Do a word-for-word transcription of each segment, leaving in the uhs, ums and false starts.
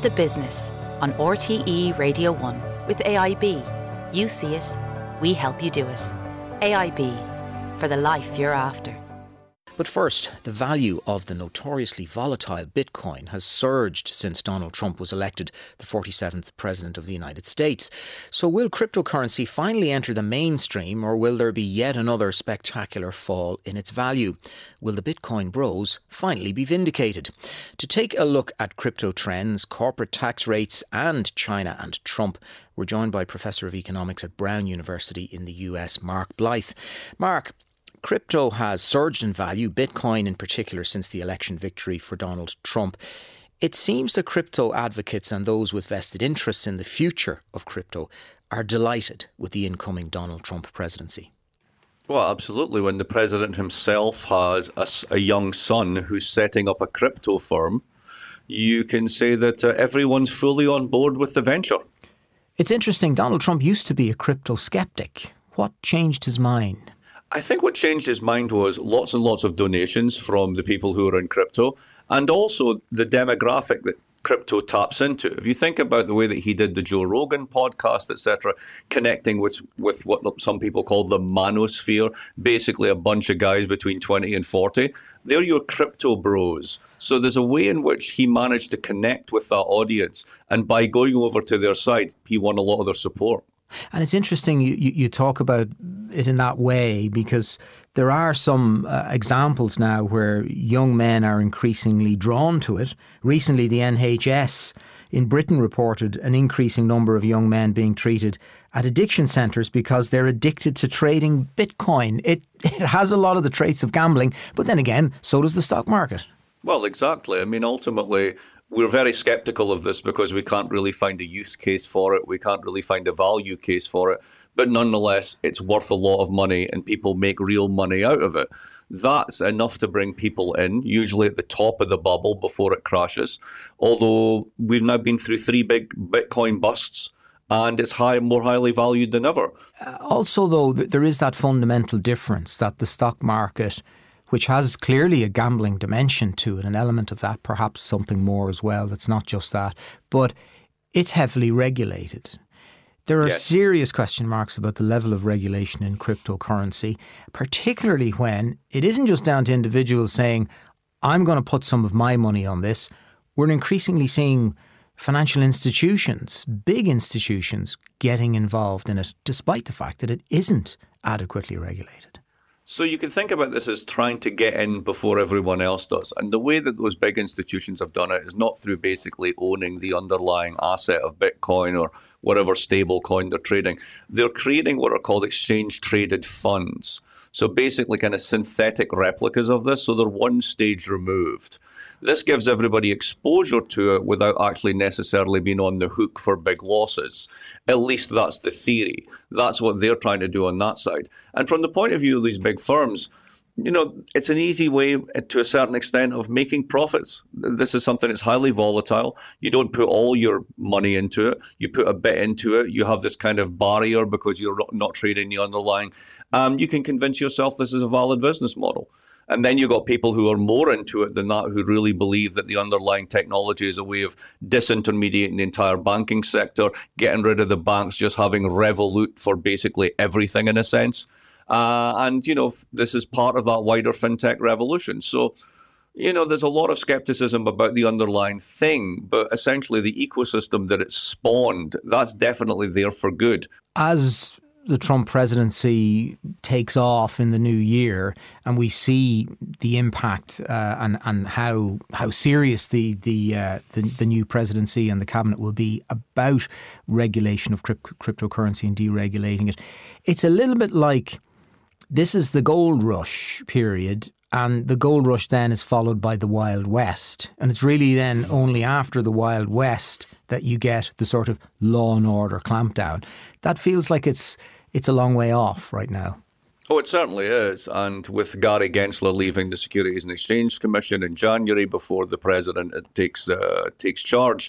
The Business on R T E Radio one with A I B. You see it, we help you do it. A I B, for the life you're after. But first, the value of the notoriously volatile Bitcoin has surged since Donald Trump was elected the forty-seventh President of the United States. So will cryptocurrency finally enter the mainstream, or will there be yet another spectacular fall in its value? Will the Bitcoin bros finally be vindicated? To take a look at crypto trends, corporate tax rates and China and Trump, we're joined by Professor of Economics at Brown University in the U S, Mark Blyth. Mark, crypto has surged in value, Bitcoin in particular, since the election victory for Donald Trump. It seems that crypto advocates and those with vested interests in the future of crypto are delighted with the incoming Donald Trump presidency. Well, absolutely. When the president himself has a, a young son who's setting up a crypto firm, you can say that uh, everyone's fully on board with the venture. It's interesting. Donald Trump used to be a crypto skeptic. What changed his mind? I think what changed his mind was lots and lots of donations from the people who are in crypto, and also the demographic that crypto taps into. If you think about the way that he did the Joe Rogan podcast, et cetera, connecting with, with what some people call the manosphere, basically a bunch of guys between twenty and forty, they're your crypto bros. So there's a way in which he managed to connect with that audience, and by going over to their side, he won a lot of their support. And it's interesting you, you, you talk about it in that way, because there are some uh, examples now where young men are increasingly drawn to it. Recently, the N H S in Britain reported an increasing number of young men being treated at addiction centres because they're addicted to trading Bitcoin. It, it has a lot of the traits of gambling, but then again, so does the stock market. Well, exactly. I mean, ultimately, we're very skeptical of this because we can't really find a use case for it. We can't really find a value case for it. But nonetheless, it's worth a lot of money and people make real money out of it. That's enough to bring people in, usually at the top of the bubble before it crashes. Although we've now been through three big Bitcoin busts and it's high, more highly valued than ever. Uh, also, though, there is that fundamental difference that the stock market, which has clearly a gambling dimension to it, an element of that, perhaps something more as well. It's not just that, but it's heavily regulated. There are yes. serious question marks about the level of regulation in cryptocurrency, particularly when it isn't just down to individuals saying, I'm going to put some of my money on this. We're increasingly seeing financial institutions, big institutions, getting involved in it, despite the fact that it isn't adequately regulated. So you can think about this as trying to get in before everyone else does. And the way that those big institutions have done it is not through basically owning the underlying asset of Bitcoin or whatever stable coin they're trading. They're creating what are called exchange-traded funds. So basically kind of synthetic replicas of this, so they're one stage removed. This gives everybody exposure to it without actually necessarily being on the hook for big losses. At least that's the theory. That's what they're trying to do on that side. And from the point of view of these big firms, you know, it's an easy way to a certain extent of making profits. This is something that's highly volatile. You don't put all your money into it. You put a bit into it. You have this kind of barrier because you're not trading the underlying. Um, you can convince yourself this is a valid business model. And then you've got people who are more into it than that, who really believe that the underlying technology is a way of disintermediating the entire banking sector, getting rid of the banks, just having Revolut for basically everything in a sense. Uh, and, you know, this is part of that wider fintech revolution. So, you know, there's a lot of skepticism about the underlying thing, but essentially the ecosystem that it spawned, that's definitely there for good. As the Trump presidency takes off in the new year and we see the impact uh, and and how how serious the the, uh, the the new presidency and the cabinet will be about regulation of crypt- cryptocurrency and deregulating it, it's a little bit like this is the gold rush period, and the gold rush then is followed by the Wild West, and it's really then only after the Wild West that you get the sort of law and order clampdown. That feels like it's It's a long way off right now. Oh, it certainly is. And with Gary Gensler leaving the Securities and Exchange Commission in January before the president takes uh, takes charge,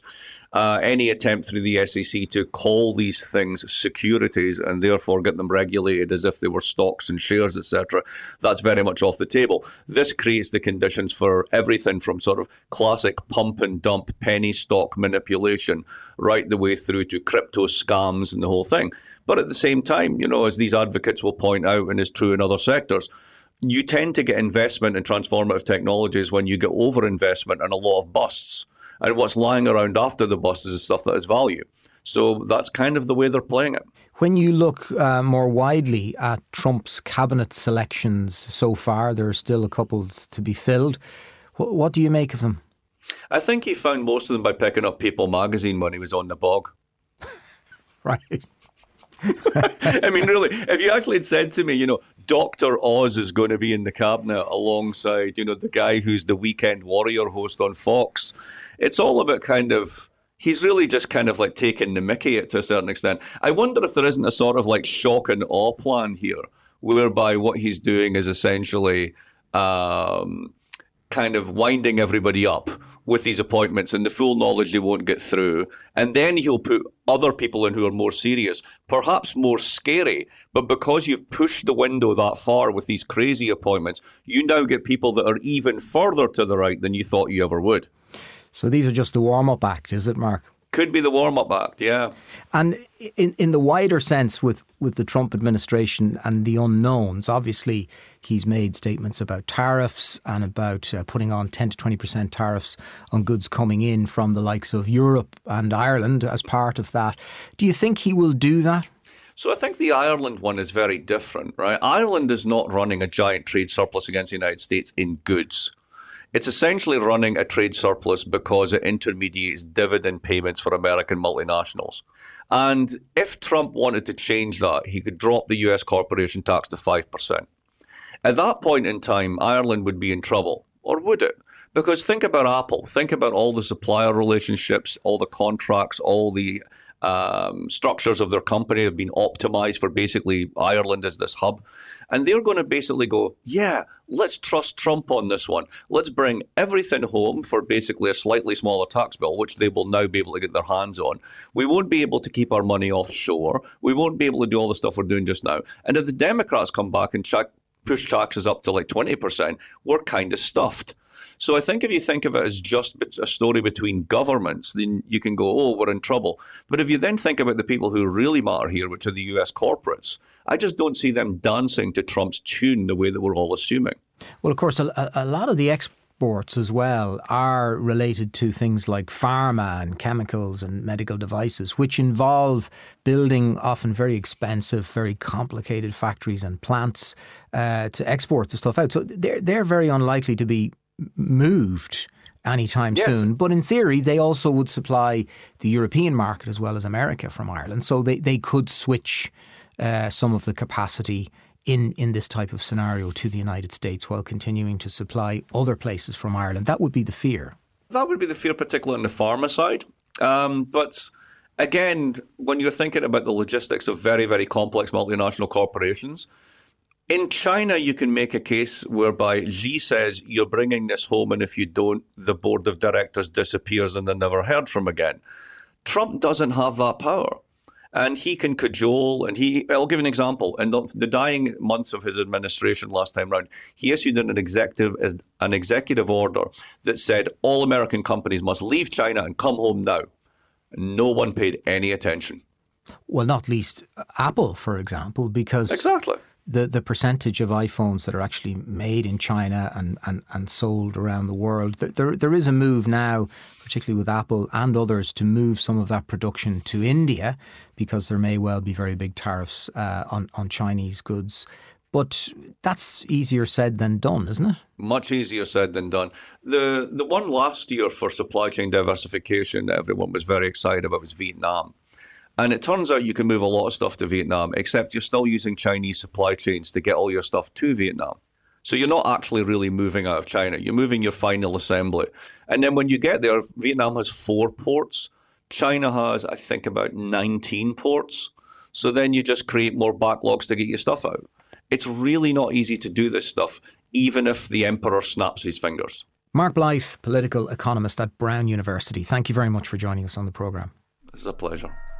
Uh, any attempt through the S E C to call these things securities and therefore get them regulated as if they were stocks and shares, et cetera, that's very much off the table. This creates the conditions for everything from sort of classic pump and dump penny stock manipulation right the way through to crypto scams and the whole thing. But at the same time, you know, as these advocates will point out and is true in other sectors, you tend to get investment in transformative technologies when you get overinvestment and a lot of busts. And what's lying around after the bust is the stuff that has value. So that's kind of the way they're playing it. When you look uh, more widely at Trump's cabinet selections so far, there are still a couple to be filled. What, what do you make of them? I think he found most of them by picking up People magazine when he was on the bog. Right. I mean, really, if you actually had said to me, you know, Doctor Oz is going to be in the cabinet alongside, you know, the guy who's the Weekend Warrior host on Fox, it's all about kind of, he's really just kind of like taking the mickey to a certain extent. I wonder if there isn't a sort of like shock and awe plan here, whereby what he's doing is essentially um, kind of winding everybody up with these appointments and the full knowledge they won't get through. And then he'll put other people in who are more serious, perhaps more scary. But because you've pushed the window that far with these crazy appointments, you now get people that are even further to the right than you thought you ever would. So these are just the warm-up act, is it, Mark? Could be the warm-up act, yeah. And in, in the wider sense with, with the Trump administration and the unknowns, obviously he's made statements about tariffs and about uh, putting on ten to twenty percent tariffs on goods coming in from the likes of Europe and Ireland as part of that. Do you think he will do that? So I think the Ireland one is very different, right? Ireland is not running a giant trade surplus against the United States in goods. It's essentially running a trade surplus because it intermediates dividend payments for American multinationals. And if Trump wanted to change that, he could drop the U S corporation tax to five percent. At that point in time, Ireland would be in trouble. Or would it? Because think about Apple. Think about all the supplier relationships, all the contracts, all the um, structures of their company have been optimized for basically Ireland as this hub. And they're going to basically go, yeah, let's trust Trump on this one. Let's bring everything home for basically a slightly smaller tax bill, which they will now be able to get their hands on. We won't be able to keep our money offshore. We won't be able to do all the stuff we're doing just now. And if the Democrats come back and check, push taxes up to like twenty percent, we're kind of stuffed. So I think if you think of it as just a story between governments, then you can go, oh, we're in trouble. But if you then think about the people who really matter here, which are the U S corporates, I just don't see them dancing to Trump's tune the way that we're all assuming. Well, of course, a, a lot of the exports as well are related to things like pharma and chemicals and medical devices, which involve building often very expensive, very complicated factories and plants uh, to export the stuff out. So they're, they're very unlikely to be moved anytime yes. soon. But in theory, they also would supply the European market as well as America from Ireland. So they, they could switch uh, some of the capacity in, in this type of scenario to the United States while continuing to supply other places from Ireland. That would be the fear. That would be the fear, particularly on the pharma side. Um, but again, when you're thinking about the logistics of very, very complex multinational corporations, in China, you can make a case whereby Xi says, you're bringing this home, and if you don't, the board of directors disappears and they're never heard from again. Trump doesn't have that power. And he can cajole, and he, I'll give an example. In the, the dying months of his administration last time round, he issued an executive, an executive order that said all American companies must leave China and come home now. No one paid any attention. Well, not least Apple, for example, because exactly. the, the percentage of iPhones that are actually made in China and, and, and sold around the world, there there is a move now, particularly with Apple and others, to move some of that production to India because there may well be very big tariffs uh, on, on Chinese goods. But that's easier said than done, isn't it? Much easier said than done. The the one last year for supply chain diversification that everyone was very excited about was Vietnam. And it turns out you can move a lot of stuff to Vietnam, except you're still using Chinese supply chains to get all your stuff to Vietnam. So you're not actually really moving out of China. You're moving your final assembly. And then when you get there, Vietnam has four ports. China has, I think, about nineteen ports. So then you just create more backlogs to get your stuff out. It's really not easy to do this stuff, even if the emperor snaps his fingers. Mark Blyth, political economist at Brown University. Thank you very much for joining us on the programme. It's a pleasure.